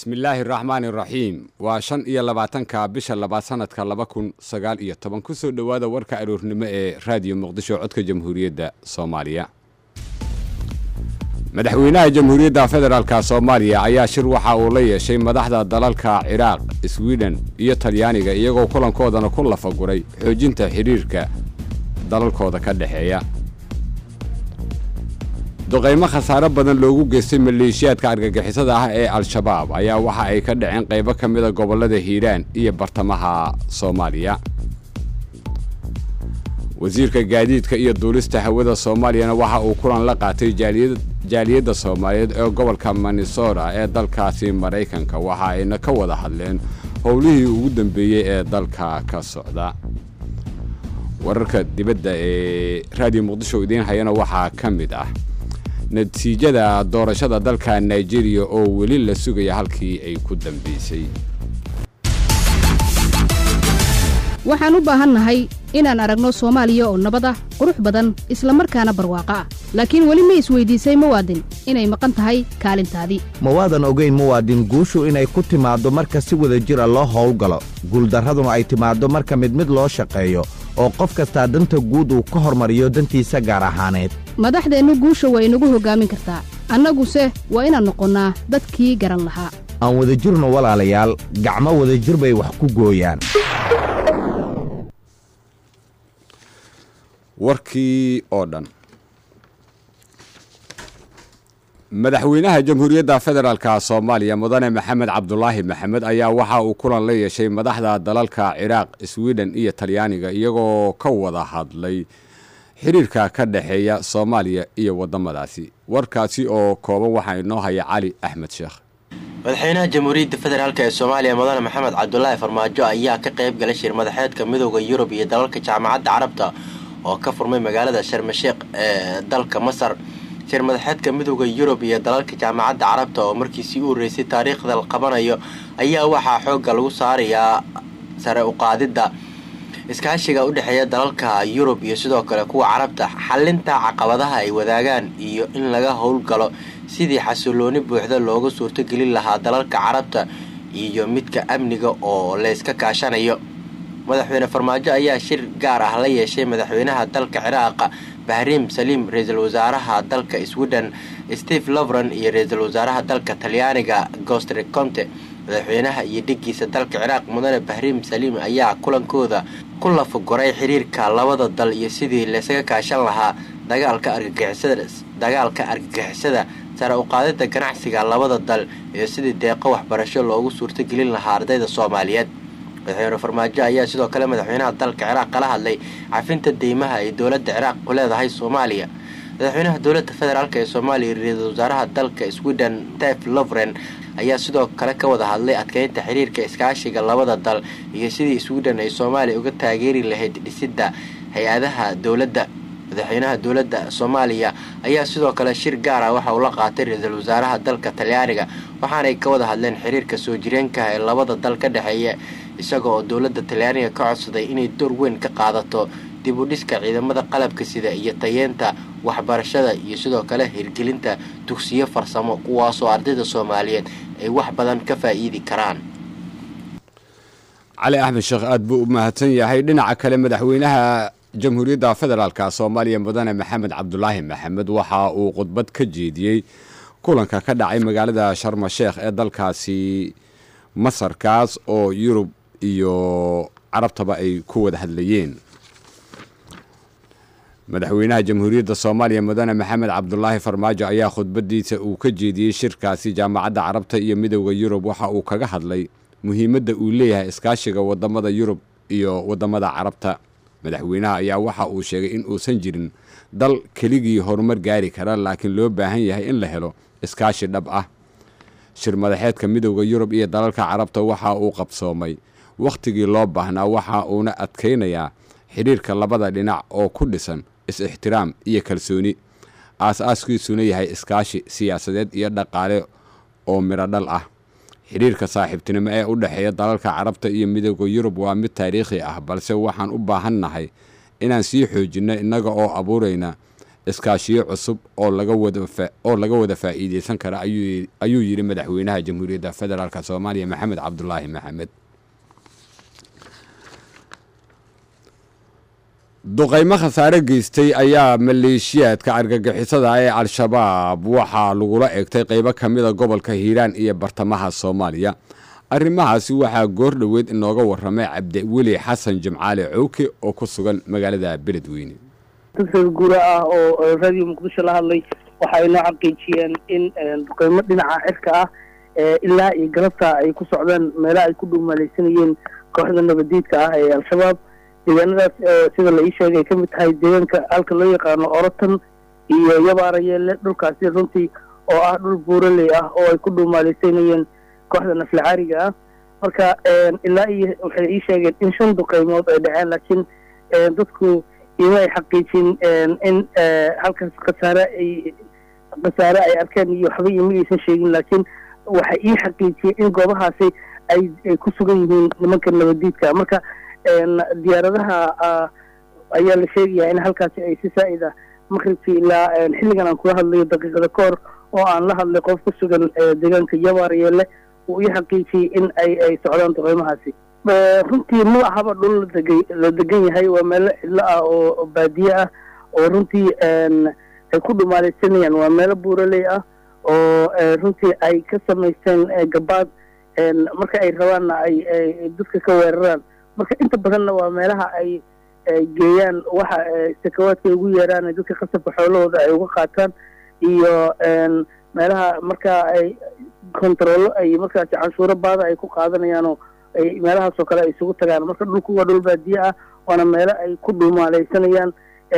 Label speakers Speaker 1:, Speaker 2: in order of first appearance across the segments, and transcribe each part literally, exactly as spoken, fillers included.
Speaker 1: بسم الله الرحمن الرحيم وشن إيا لباتنكا بشا لباسانتكا لباكون ساقال إيا طبان كسو دوادا وركا أرورنما راديو مقدشو عدك جمهورية دا صوماليا مدحوينها جمهورية دا فدرالكا صوماليا ايا شروحا أوليا شي مدحدا دلالكا عراق سويدن إيا تاليانيغا إياغو كولان كودانا كل فقوري حوجينتا حريركا دلالكودا كدحيا duqeymo khasaare badan loogu geystay maleeshiyaadka argagixisada ah ee al-shabaab ayaa waxa ay ka dhaceen qaybo kamid ah gobolada Hiiraan iyo bartamaha Soomaaliya. wasiirka gaadiidka iyo duulista hawada Soomaaliyana waxa uu kulan la qaatay jaaliyad jaaliyada Soomaaliyeed ee gobolka Minnesota ee dalkaasi Mareykanka waxa ayna ka wada hadleen howlihii ugu dambeeyay ee dalka ka socda. wararka dibadda ee Radio Muqdisho idin hayana waxa kamid ah natiijada doorashada dalka Nigeria oo weli la sugaya halkii ay ku dambeysay.
Speaker 2: waxaan u baahanahay inaan aragno Soomaaliya oo nabad ah, qurux badan, isla markaana barwaaqo ah. laakiin weli ma isweydiisay muwaadin inay maqan tahay kaalintaadii.
Speaker 3: Muwaadin ogeyn muwaadin guushu inay ku timaado marka si wada jir ah loo howlgalo, guuldaraduna ay timaado marka mid mid loo shaqeeyo oo qof kasta danta guud uu ka hormariyo dantiisa gaar ahaaneed.
Speaker 2: madaxdeenu guusha way inagu hogaamin kartaa, annaguse waa inaan noqonnaa dadkii garan lahaa.
Speaker 3: aan wada jirno walaalayaal, gacmo wada jir bay wax ku gooyaan.
Speaker 1: warkii oo dhan madaxweynaha jamhuuriyadda federaalka Soomaaliya mudane Maxamed Cabdullaahi Maxamed ayaa waxa uu kulan la yeeshay madaxda dalalka Ciraaq, Sweden iyo Talyaaniga iyagoo ka wada hadlay xiriirka ka dhaxeeya Soomaaliya iyo wadamadaasi. warkaasi oo kooban waxa inoo haya Cali Axmed Sheekh.
Speaker 4: madaxweynaha jamhuuriyadda federaalka ee Soomaaliya mudane Maxamed Cabdullaahi Farmaajo ayaa ka qayb galay shir madaxeedka midowga Yurub iyo dalalka jaamacadda Carabta oo ka furmay magaalada Sharm el-Sheikh ee dalka Masar. shir madaxeedka midowga Yurub iyo dalalka jaamacadda Carabta oo markiisii u horeysay taariikhda la qabanayo ayaa waxa xoog lagu saarayaa sare u qaadida iskaashiga u dhaxeeya dalalka Yurub iyo sidoo kale kuwa Carabta, xalinta caqabadaha ay wadaagaan iyo in laga howlgalo sidii xasilooni buuxda looga suurtagelin lahaa dalalka Carabta iyo midka amniga oo la iska kaashanayo. madaxweyne Farmaajo ayaa shir gaar ah la yeeshay madaxweynaha dalka Ciraaq Bahrain Salim, ra'iisul wasaaraha dalka Sweden Steve Lovren iyo ra'iisul wasaaraha dalka Talyaaniga Giuseppe Conte. madaxweynaha iyo dhigiisa dalka Ciraaq mudane Bahrain Salim ayaa kulankooda ku la fogoray xiriirka labada dal iyo sidii la isaga kaashan lahaa dagaalka argagixisada dagaalka argagixisada sare u qaadida ganacsiga labada dal iyo sidii deeqo waxbarasho loogu suurtagelin lahaa ardayda Soomaaliyeed. madaxweyne Farmaajo ayaa sidoo kale madaxweynaha dalka Ciraaq kala hadlay cafinta deymaha ay dawladda Ciraaq ku leedahay Soomaaliya. madaxweynaha dawladda federaalka ee Soomaaliya ra'iisul wasaaraha dalka Sweden Steve Lovren ayaa sidoo kale ka wada hadlay adkeynta xiriirka iskaashiga labada dal iyo sidii Sweden ay Soomaaliya uga taageeri lahayd dhisidda hay'adaha dawladda. madaxweynaha dawladda Soomaaliya ayaa sidoo kale shir gaar ah waxa uu la qaatay ra'iisul wasaaraha dalka Talyaaniga waxaana ay ka wada hadleen xiriirka soo jireenka ee labada dal ka dhaxeeya, isagoo dawladda Talyaaniga ka codsaday inay door weyn ka qaadato dib u dhiska ciidamada qalabka sida iyo tayeenta waxbarashada iyo sidoo kale hirgelinta dugsiyo farsamo kuwaas oo ardayda Soomaaliyeed ay wax badan ka faa'iidi karaan.
Speaker 1: Cali Axmed Sheekh aad buu u mahadsan yahay. dhinaca kale madaxweynaha jamhuuriyadda federaalka Soomaaliya mudane Maxamed Cabdullaahi Maxamed waxa uu khudbad ka jeediyay kulanka ka dhacay magaalada Sharm el-Sheikh ee dalkaasi Masar kaas oo Yurub iyo Carabtaba ay ku wada hadlayeen. madaxweynaha jamhuuriyadda Soomaaliya mudane Maxamed Cabdullaahi Farmaajo ayaa khudbadiisa uu ka jeediyay shirkaasi jaamacadda Carabta iyo midowga Yurub waxa uu kaga hadlay muhiimadda uu leeyahay iskaashiga wadamada Yurub iyo wadamada Carabta. madaxweynaha ayaa waxa uu sheegay in uusan jirin dal keligii horumar gaari kara, laakiin loo baahan yahay in la helo iskaashi dhab ah. shir madaxeedka midowga Yurub iyo dalalka Carabta waxa uu qabsoomay waqtigii loo baahnaa waxa uuna adkeynayaa xiriirka labada dhinac oo ku dhisan is-ixtiraam iyo kalsooni, aas-aaskiisuna yahay iskaashi siyaasadeed iyo dhaqaale oo miro dhal ah. xiriirka saaxiibtinimo ee u dhaxeeya dalalka Carabta iyo midowga Yurub waa mid taariikhi ah, balse waxaan u baahannahay inaan sii xoojino inaga oo abuurayna iskaashiyo cusub oo laga wada oo laga wada faa'iideysan kara ayuu ayuu yiri madaxweynaha Jamhuuriyadda Federaalka Soomaaliya Maxamed Cabdullaahi Maxamed. duqeymo khasaare geystay ayaa maleeshiyaadka argagixisada ee Al-Shabaab waxa lagula eegtay qaybo kamida gobolka Hiiraan iyo bartamaha Soomaaliya. arrimahaasi waxaa goor dhaweed inooga waramay Cabdi Weli Xasan Jimcaale Cooke oo ku sugan magaalada Beledweyne.
Speaker 5: dadka guura ah oo radio Muqdisho la hadlay waxay noo xaqiijiyeen in duqeymo dhinaca cirka ah ilaa iyo galabta ay ku socdaan meelaha ay ku dhuumalaysanayeen kooxda nabadiidka ah ee Al-Shabaab. deegaanadaas sida la ii sheegay ka mid tahay deegaanka halka loo yaqaano Orotan iyo Yabaarayeele dhulkaasi runtii oo ah dhul buuraley ah oo ay ku dhuumalaysanayeen kooxda naflacaariga ah. marka ilaa iyo waxay ii sheegeen in shan duqeymood ay dhaceen laakiin dadku ima ay xaqiijin in halkaas khasaare ay khasaare ay arkeen iyo waxba ima aysan sheegin laakiin waxay ii xaqiijiyeen in goobahaasi ay ku sugan yihiin nimanka nabadiidka. marka diyaaradaha ayaa la sheegayaa in halkaasi ay si saa'id ah maqribkii ilaa xilligan aan kula hadlayo daqiiqada ka hor oo aan la hadlay qof ku sugan deegaanka Yabaarayeele uu ii xaqiijiyey in ay ay socdaan duqeymahaasi. runtii ma ahaba dhul la degan yahay waa meel cidlo ah oo baadiye ah oo runtii ay ku dhumaalaysanayaan waa meelo buuraley ah oo runtii ay ka samaysteen gabaad marka ay rabaanna ay dadka ka weeraraan. marka inta badanna waa meelaha ay geeyaan waxa sakawaadka ugu yeeraan dadka qasabka xoolahooda ay uga qaataan iyo meelaha marka ay control ay markaas canshuuro baada ay ku qaadanayaan oo ay meelahaas oo kale ay isugu tagaan. marka dhulku waa dhul baadiye ah waana meelo ay ku dhumaalaysanayaan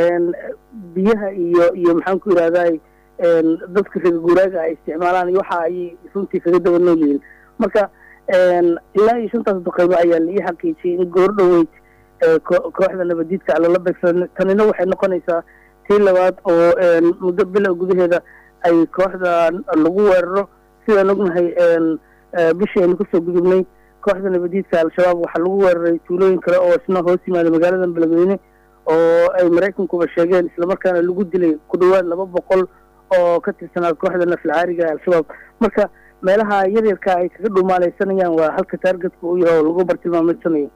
Speaker 5: biyaha iyo iyo maxaan ku yiraahdaa dadka reer guuraaga ay isticmaalaan iyo waxa ay runtii kaga daba nool yihiin. marka ilaa iyo shantaas duqeymo ayaa la ii xaqiijiyey in goor dhaweyd kooxda nabadiidka lala beegsaday. tanina waxay noqonaysaa tii labaad oo muddo bilow gudaheeda ay kooxda lagu weeraro. sidaan ognahay bishii aynu kasoo gudubnay kooxda nabadiidka Al-Shabaab waxaa lagu weeraray tuulooyin kale oo isna hoos yimaada magaalada Beledweyne oo ay Mareykankuba sheegeen islamarkaana lagu dilay ku dhawaad laba boqol oo ka tirsanaa kooxda naflacaariga Al-Shabaab. marka meelaha yaryarka ay kaga dhumaalaysanayaan waa halka taargetka uu yahay oo lagu bartilmaameedsanayo.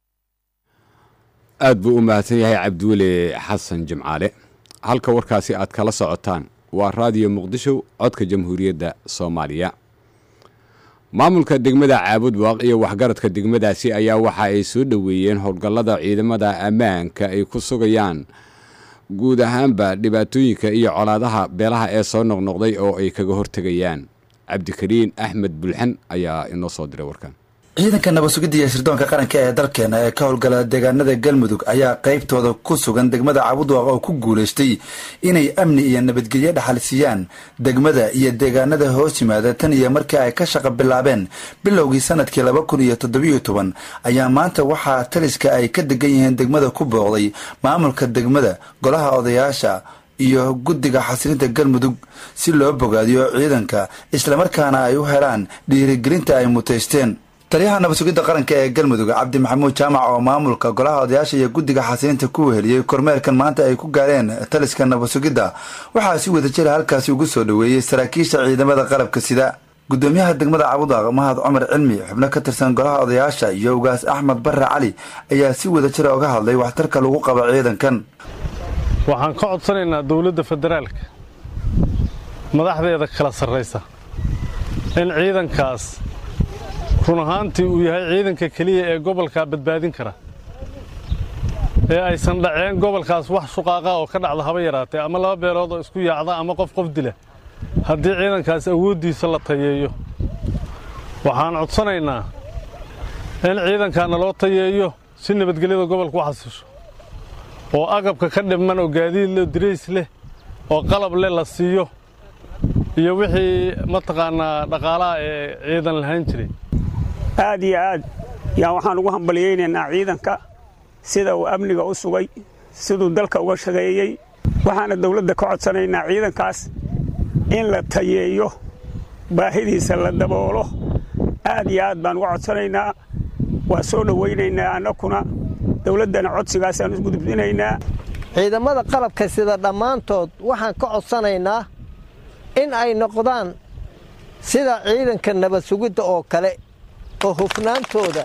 Speaker 1: aad buu u mahadsan yahay Cabdiweli Xasan Jimcaale. halka warkaasi aad kala socotaan waa radio Muqdisho codka Jamhuuriyadda Soomaaliya. maamulka degmada Caabud Waaq iyo waxgaradka degmadaasi ayaa waxa ay soo dhaweeyeen howlgallada ciidamada ammaanka ay ku sugayaan guud ahaanba dhibaatooyinka iyo colaadaha beelaha ee soo noqnoqday oo ay kaga hortagayaan. Cabdikariin Axmed Bulxan ayaa inoo soo diray warkan.
Speaker 6: ciidanka nabad sugidda iyo sirdoonka qaranka ee dalkeena ee ka howlgala deegaanada Galmudug ayaa qaybtooda ku sugan degmada Caabud Waaq oo ku guuleystay inay amni iyo nabadgelyo dhaxal siiyaan degmada iyo deegaanada hoos yimaada tan iyo markii ay ka shaqo bilaabeen bilowgii sanadkii laba kun iyo toddoba iyo toban ayaa maanta waxaa taliska ay ka degan yihiin degmada ku booqday maamulka degmada golaha odayaasha iyo guddiga xasilinta Galmudug si loo bogaadiyo ciidanka isla markaana ay u helaan dhiirigelinta ay muteysteen. taliyaha nabad sugidda qaranka ee Galmudug Cabdi Maxamuud Jaamac oo maamulka golaha odayaasha iyo guddiga xasilinta ku weheliyay kormeerkan maanta ay ku gaareen taliska nabad sugidda waxaa si wada jir halkaasi ugu soo dhaweeyay saraakiisha ciidamada qalabka sida gudoomiyaha degmada Caabud Waaq Mahad Cumar Cilmi xubno ka tirsan golaha odayaasha iyo ugaas Axmed Barre Cali ayaa si wada jir uga hadlay waxtarka lagu qabo ciidankan.
Speaker 7: waxaan ka codsanaynaa dawladda federaalka madaxdeeda kala sarreysa in ciidankaas run ahaantii uu yahay ciidanka kaliya ee gobolka badbaadin kara ee aysan dhaceen gobolkaas wax shuqaaqa oo ka dhacda haba yaraatee ama laba beelood oo isku yaacda ama qof qof dila haddii ciidankaas awooddiisa la tayeeyo. waxaan codsanaynaa in ciidankaana loo tayeeyo si nabadgelyada gobolka u xasisho oo agabka ka dhiman oo gaadiid leh dirays leh oo qalab leh la siiyo iyo wixii mataqaanaa dhaqaalaha ee ciidan lahayn jiray.
Speaker 8: aad iyo aad yaa waxaan ugu hambaliyeynaynaa ciidanka sida uu amniga u sugay siduu dalka uga shaqeeyey. waxaana dawladda ka codsanaynaa ciidankaas in la tayeeyo baahidiisa la daboolo. aad iyo aad baan uga codsanaynaa waa soo dhawaynaynaa annakuna dawladdana codsigaasaan isku gudbinaynaa.
Speaker 9: ciidamada qalabka sida dhammaantood waxaan ka codsanaynaa in ay noqdaan sida ciidanka nabad sugidda oo kale oo hufnaantooda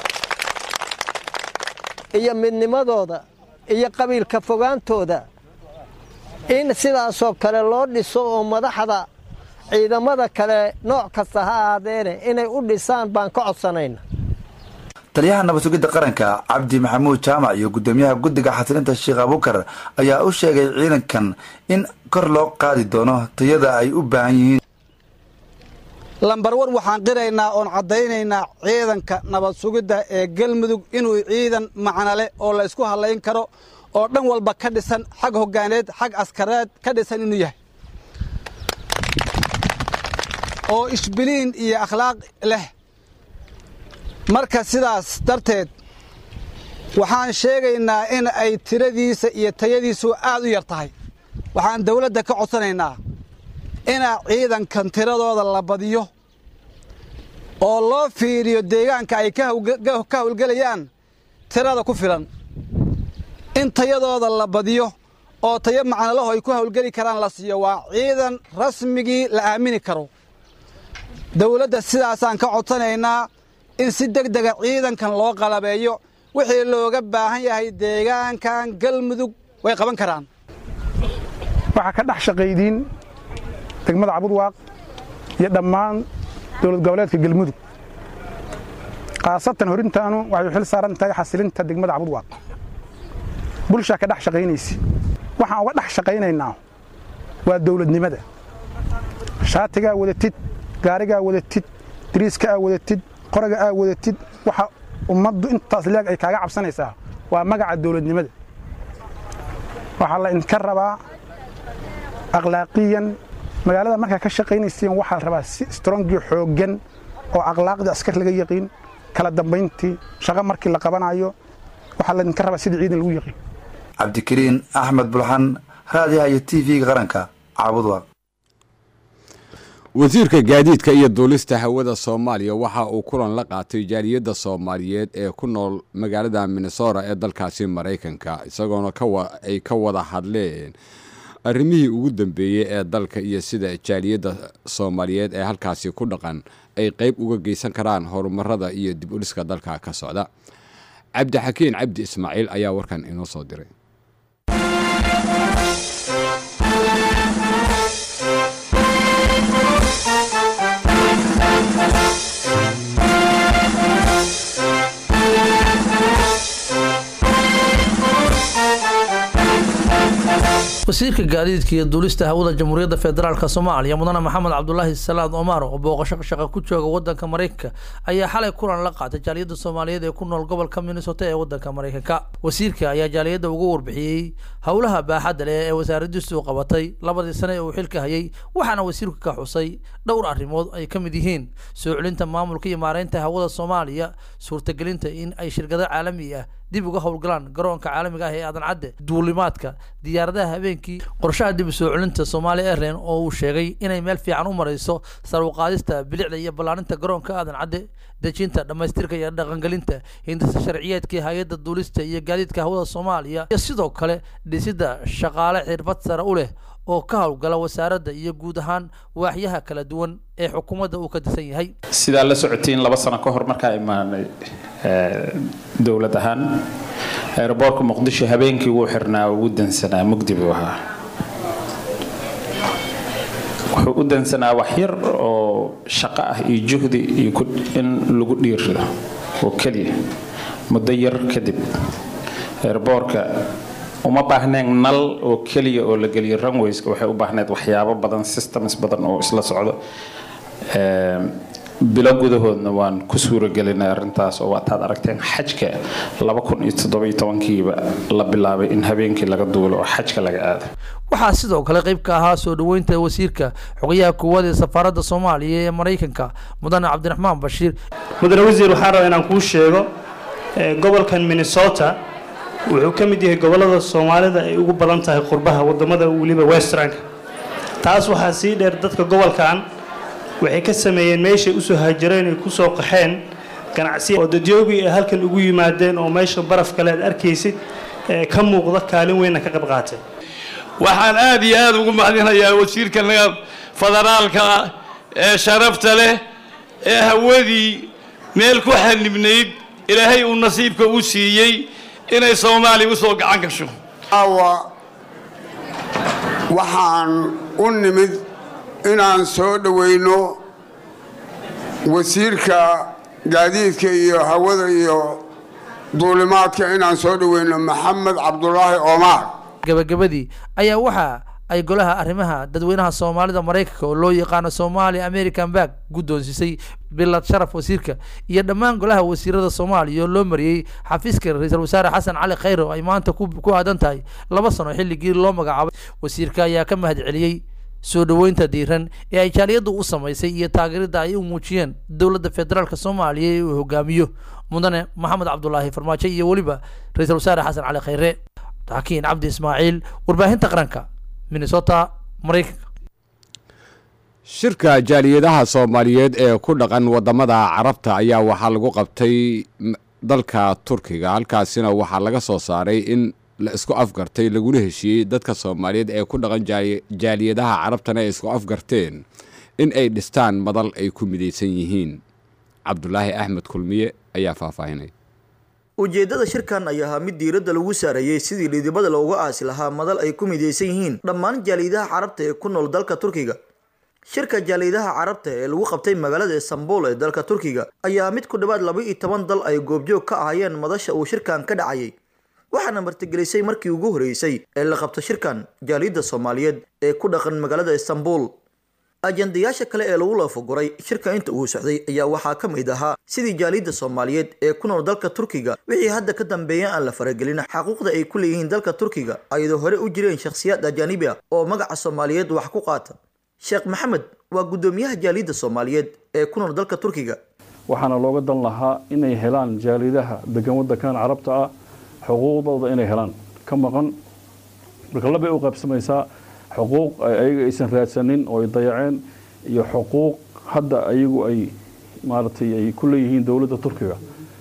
Speaker 9: iyo midnimadooda iyo qabiilka fogaantooda in sidaasoo kale loo dhiso oo madaxda ciidamada kale nooc kasta ha ahaadeene inay u dhisaan baan ka codsanayna
Speaker 6: taliyaha nabad sugidda qaranka cabdi maxamuud jaamac iyo guddoomiyaha guddiga xasilinta sheekh abukar ayaa u sheegay ciidankan in kor loo qaadi doono tayada ay u baahan yihiin
Speaker 10: lambar wan waxaan qiraynaa oon caddaynaynaa ciidanka nabad sugidda ee galmudug inuu ciidan macnale oo la isku hadlayn karo oo dhan walba ka dhisan xag hoggaaneed xag askareed ka dhisan inuu yahay oo ishbiliin iyo akhlaaq leh marka sidaas darteed waxaan sheegaynaa in ay tiradiisa iyo tayadiisu aad u yar tahay waxaan dawladda ka codsanaynaa inaa ciidankan tiradooda la badiyo oo loo fiiriyo deegaanka ay ka hawlgelayaan tirada ku filan in tayadooda la badiyo oo tayo macnalaho ay ku hawlgeli karaan la siiyo waa ciidan rasmigii la aamini karo dawladda sidaasaan ka codsanaynaa in si degdega ciidankan loo qalabeeyo wixii looga baahan yahay deegaankan galmudug way qaban karaan
Speaker 11: waxaa ka dhex shaqaydiin degmada cabudwaaq iyo dhammaan dowlad goboleedka galmudug khaasatan horintaanu waxay xil saaran tahay xasilinta degmada cabudwaaq bulshaa ka dhex shaqaynaysa waxaan uga dhex shaqaynaynaa waa dowladnimada shaatigaa wadatid gaarigaa wadatid diriiska aa wadatid qoraga aa wadatid waxa ummaddu intaas leeg ay kaaga cabsanaysaa waa magaca dowladnimada waxaa la idinka rabaa akhlaaqiyan magaalada markaa ka shaqaynayseen waxaa la rabaa si strongii xooggan oo akhlaaqdii askar laga yaqiin kala dambayntii shaqo markii la qabanayo waxaa la idinka rabaa sidii ciidan lagu yaqiin
Speaker 6: cabdikariin axmed bulxan raadiyaha iyo t v-ga qaranka caabudwaaq
Speaker 1: wasiirka gaadiidka iyo duulista hawada soomaaliya waxa uu kulan la qaatay jaaliyadda soomaaliyeed ee ku nool magaalada minnesota ee dalkaasi maraykanka isagoona ay ka wada hadleen arrimihii ugu dambeeyey ee dalka iyo sida jaaliyadda soomaaliyeed ee halkaasi ku dhaqan ay qayb uga geysan karaan horumarada iyo dib u dhiska dalka ka socda cabdixakiin cabdi ismaaciil ayaa warkan inoo soo diray
Speaker 12: wasiirka gaadiidka iyo duulista hawada jamhuuriyadda federaalk soomaaliya mudane maxamed cabdulaahi salaad omar oo booqasho shaqa ku jooga wadanka maraykanka ayaa xalay kulan la qaatay jaaliyadda soomaaliyeed ee ku nool gobolka minnesota ee wadanka maraykanka wasiirka ayaa jaaliyadda ugu warbixiyey howlaha baaxadda leh ee wasaaradiisu qabatay labadii sane ee uu xilka hayay waxaana wasiirku ka xusay dhowr arrimood ay ka mid yihiin soo celinta maamulka iyo maareynta hawada soomaaliya suurtagelinta in ay shirkado caalami ah dib uga howlgalaan garoonka caalamiga ah ee aadan cadde duulimaadka diyaaradaha habeenkii qorshaha dib u soo celinta Soomaali Airlines oo uu sheegay inay meel fiican u marayso sar u qaadista bilicda iyo ballaarinta garoonka aadan cadde dejinta dhamaystirka iyo dhaqangelinta hindisa sharciyeedkii hay'adda duulista iyo gaadiidka hawada Soomaaliya iyo sidoo kale dhisida shaqaale xirfad sare u leh oo ka howlgala wasaaradda iyo guud ahaan waaxyaha kala duwan ee xukuumadda uu ka disan yahay
Speaker 13: sida la socotiin laba sano ka hor markaa imaanay dawlad ahaan airportka muqdisho habeenkii uu xirnaa ugu dansanaa mugdi buu ahaa wuxuu u dansanaa wax yar oo shaqo ah iyo juhdi iyo in lagu dhiirido oo kaliya muddo yar kadib airportka uma baahneen nal oo kaliya oo la geliyo runways waxay u baahneed waxyaabo badan systems badan oo isla socdo ee bilo gudahoodna waan ku suuragelinay arintaas oo waad aragteen xajka laba kun iyo toddoba iyo toban-kiiba la bilaabay in habeenkii laga duulo oo xajka laga aado
Speaker 12: waxaa sidoo kale qayb ka ahaa soo dhaweynta wasiirka xogayaha koowaad ee safaaradda Soomaaliya ee Mareykanka mudane Cabdiraxmaan Bashiir
Speaker 14: mudane wasiir waxaan rabaa inaan kuu sheego gobolkan Minnesota wuxuu ka mid yahay gobolada Soomaalida ay ugu badan tahay qurbaha wadamada waliba Western taas waxaa sii dheer dadka gobolkan waxay ka sameeyeen meesha u soo haajareen ay ku soo qaxeen ganacsi oo dadyoogii ay halkan ugu yimaadeen oo meesha baraf kale aad arkaysid ka muuqda kaalin weynna ka qayb qaatay.
Speaker 15: waxaan aad iyo aad ugu mahadinayaa wasiirka federaalka ee sharafta leh ee hawadii meel ku xanibnayd ilaahay uu nasiibka u siiyey inay Soomaaliya u soo gacan gasho.
Speaker 16: awa waxaan u nimid inaan soo dhaweyno wasiirka gaadiidka iyo hawada iyo duulimaadka inaan soo dhaweyno Maxamed Cabdullaahi Omar.
Speaker 12: gabagabadii ayaa waxa ay golaha arrimaha dadweynaha Soomaalida Mareykanka oo loo yaqaan Somali American Bag guddoonsisay bilad sharaf wasiirka iyo dhammaan golaha wasiirada Soomaaliya loo mariyay xafiiska ra'iisul wasaare Xasan Cali Khayro ay maanta ku ku aadan tahay laba sano xilligii loo magacaabay. wasiirka ayaa ka mahad celiyay soo dhaweynta diiran ee ay jaaliyadu u sameysay iyo taageerada ay u muujiyeen dawladda federaalka Soomaaliya ee uu hogaamiyo mudane Maxamed Cabdullaahi Farmaajo iyo waliba ra'iisul wasaare Xasan Cali Khayre. Taakiin Cabdi Ismaaciil, warbaahinta qaranka, Minnesota, Mareykanka.
Speaker 1: shirka jaaliyadaha Soomaaliyeed ee ku dhaqan wadamada Carabta ayaa waxaa lagu qabtay dalka Turkiga. halkaasina waxaa laga soo saaray in la isku afgartay laguna heshiiyey dadka Soomaaliyeed ee ku dhaqan jaaliyadaha Carabtana ay isku afgarteen in ay dhistaan madal ay ku midaysan yihiin. Cabdullaahi Axmed Kulmiye ayaa faahfaahinay.
Speaker 17: ujeedada shirkan ayaa ahaa mid diiradda lagu saarayay sidii lidibada looga aasi lahaa madal ay ku midaysan yihiin dhammaan jaaliyadaha Carabta ee ku nool dalka Turkiga. shirka jaaliyadaha Carabta ee lagu qabtay magaalada Istanbul ee dalka Turkiga ayaa mid ku dhawaad laba iyo toban dal ay goobjoog ka ahaayeen madasha uu shirkan ka dhacayay, waxaana martigelisay markii ugu horeysay ee la qabto shirkan jaaliyada Soomaaliyeed ee ku dhaqan magaalada Istanbul. ajandayaasha kale ee lagu laafaguray shirka inta uu socday ayaa waxaa ka mid ahaa sidii jaaliyada Soomaaliyeed ee ku nool dalka Turkiga wixii hadda ka dambeeyay aan la faragelin xuquuqda ay ku leeyihiin dalka Turkiga ayadoo hore u jireen shakhsiyaad ajnabi ah oo magaca Soomaaliyeed wax ku qaata. Sheekh Maxamed waa gudoomiyaha jaaliyada Soomaaliyeed ee ku nool dalka Turkiga.
Speaker 18: waxaana looga dan lahaa inay helaan jaaliyadaha degan wadankan Carabta ah xuquuqdooda inay helaan ka maqan marka laba ay u qaybsamaysaa xuquuq ayaga aysan raadsanin oo ay dayaceen iyo xuquuq hadda ayagu ay maartay ay ku leeyihiin dawladda Turkiga.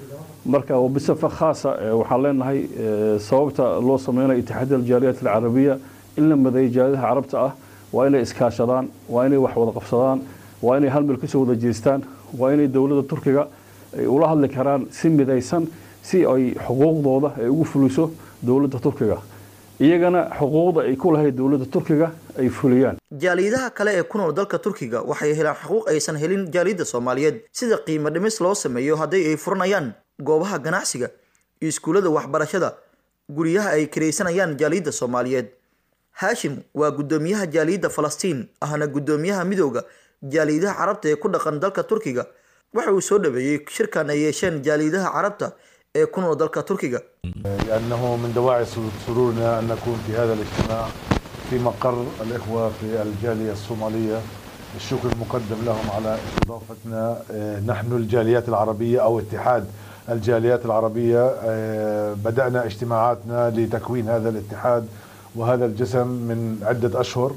Speaker 18: marka وبصفة خاصة waxaan leenahay sababta loo sameeyo itixaadka jaaliyadda Carabiga in la maday jaaliyadaha Carabta ah waa inay iskaashadaan, waa inay wax wada qabsadaan, waa inay hal meel ka soo wada jeestaan, waa inay dawladda Turkiga ay ula hadli karaan si midaysan si ay xuquuqdooda ay ugu fuliso dawladda Turkiga. iyagana xuquuqda ay ku lahayd dawladda Turkiga ay fuliyaan.
Speaker 17: jaaliyadaha kale ee ku nool dalka Turkiga waxay helaan xuquuq aysan helin jaaliyada Soomaaliyeed sida qiimo dhimis loo sameeyo haddii ay furanayaan goobaha ganacsiga, iskuulada waxbarashada, guriyaha ay kiraysanayaan jaaliyada Soomaaliyeed. Hashim waa gudoomiyaha jaaliyada Falastiin ahna gudoomiyaha midowga jaaliyadaha Carabta ee ku dhaqan dalka Turkiga. waxa uu soo dhaweeyay shirkan ay yeesheen jaaliyadaha Carabta ee ku nool dalka Turkiga.
Speaker 19: لأنه من دواعي سرورنا أن نكون في هذا الاجتماع في مقر الإخوة في الجالية الصومالية. الشكر المقدم لهم على استضافتنا نحن الجاليات العربية أو اتحاد الجاليات العربية. بدأنا اجتماعاتنا لتكوين هذا الاتحاد وهذا الجسم من عدة أشهر،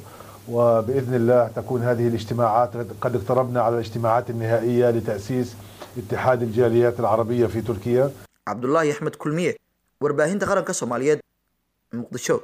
Speaker 19: وبإذن الله تكون هذه الاجتماعات قد اقتربنا على الاجتماعات النهائية لتأسيس اتحاد الجاليات العربية في تركيا.
Speaker 17: Cabdullaahi Axmed Kulmiye, warbaahinta qaranka Soomaaliyeed, Muqdisho.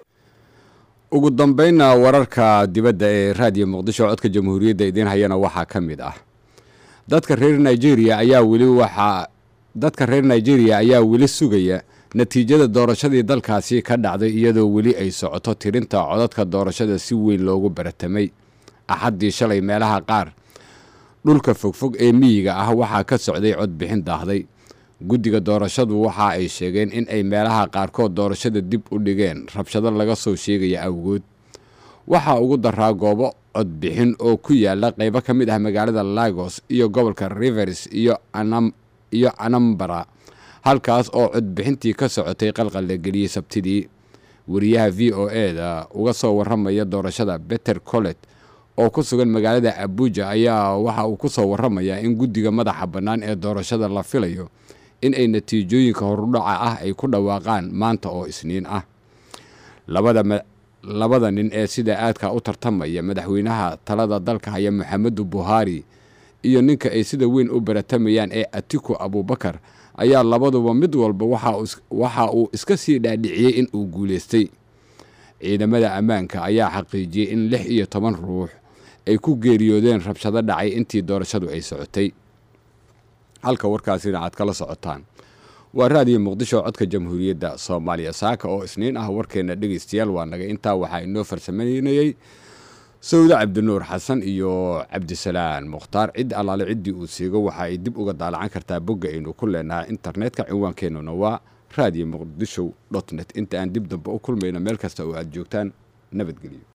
Speaker 1: ugu dambeynna wararka dibadda ee raadiyo Muqdisho codka jamhuuriyadda idin hayana waxaa ka mid ah dadka reer Nigeria ayaa weli waxa dadka reer Nigeria ayaa weli sugaya natiijada doorashadii dalkaasi ka dhacday iyadoo weli ay socoto tirinta codadka doorashada si weyn loogu baratamay. axadii shalay meelaha qaar dhulka fogfog ee miyiga ah waxaa ka socday cod bixin daahday. guddiga doorashadu waxa ay sheegeen in ay meelaha qaarkood doorashada dib u dhigeen rabshado laga soo sheegaya awgood. waxa ugu daraa goobo cod bixin oo ku yaala qaybo ka mid ah magaalada Lagos iyo gobolka Rivers iyo Anam iyo Anambra halkaas oo cod bixintii ka socotay qalqal la geliyay Sabtidii. wariyaha V O A da uga soo waramaya doorashada Peter Collet oo ku sugan magaalada Abuja ayaa waxa uu ku soo waramaya in guddiga madaxa bannaan ee doorashada la filayo in ay natiijooyinka horudhaca ah ay ku dhawaaqaan maanta oo Isniin ah. labada labada nin ee sida aadka u tartamaya madaxweynaha talada dalka haya Muhammadu Buhari iyo ninka ay sida weyn u baratamayaan ee Atiku Abubakar ayaa labaduba mid walba waxa uu iska sii dhaadhiciyay in uu guuleystay. ciidamada ammaanka ayaa xaqiijiyay in lix iyo toban ruux ay ku geeriyoodeen rabshado dhacay intii doorashadu ay socotay. halka warkaasina aad kala socotaan waa raadiyo muqdisho codka jamhuuriyadda Soomaaliya. saaka oo isniin ah warkeena dhageystayaal waa naga intaa waxaa inoo farsameynayay Sawda Cabdinuur Xasan iyo Cabdisalaan Mukhtaar. cid alaale cidii uu seego waxa ay dib uga daalacan kartaa bogga aynu ku leenahay internetka. ciwaankeenuna waa radio muqdisho dot net. inta aan dib dambe u kulmayno meel kasta oo aad joogtaan nabadgelyo.